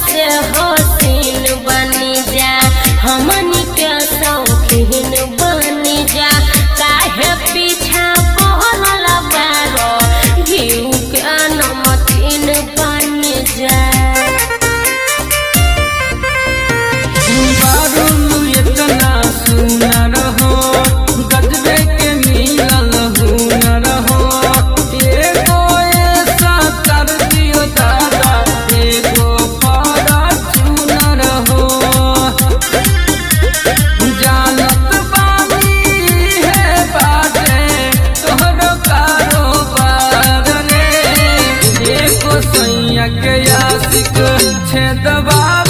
से हसीन बनी जा हमनी के शौकीन बनी जा काहे पीछा पहल बारो घीऊ के नमकीन बनी जा इतना सुनर हो गजबे के मिलल हुनर हो एगो ऐसा कर दियो दादा एगो फॉर्च्यूनर हो जानत बानी है बाटे तोहरो कारोबार रे एगो सैया के आशिक छे दबा